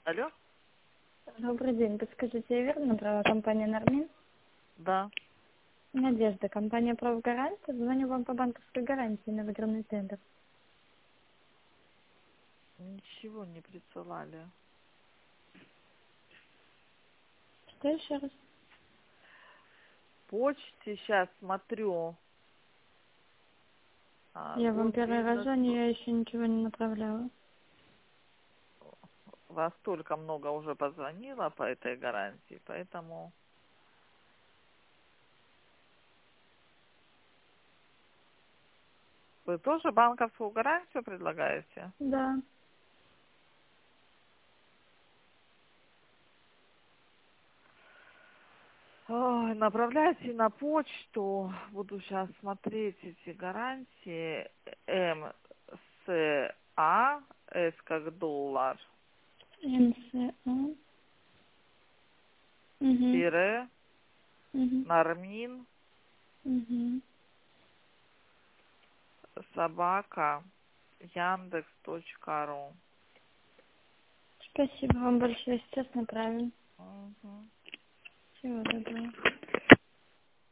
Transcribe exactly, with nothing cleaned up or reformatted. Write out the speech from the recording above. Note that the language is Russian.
Алло? Добрый день. Подскажите, я верно набрала компания «Нормин»? Да. Надежда, компания «Правгарант». Звоню вам по банковской гарантии на выигранный тендер. Ничего не присылали. Что еще раз? Почте сейчас смотрю. А, Я вам тут первый раз видно, звоню, что я еще ничего не направляла. вас столько много уже позвонило по этой гарантии, поэтому... Вы тоже банковскую гарантию предлагаете? Да. Ой, направляйте на почту. Буду сейчас смотреть эти гарантии. М С А, С как доллар, МСА. Угу. тире, Угу. Нормин, Угу. собака, яндекс точка ру. Спасибо вам большое. Сейчас направим. Мгм. Всего доброго.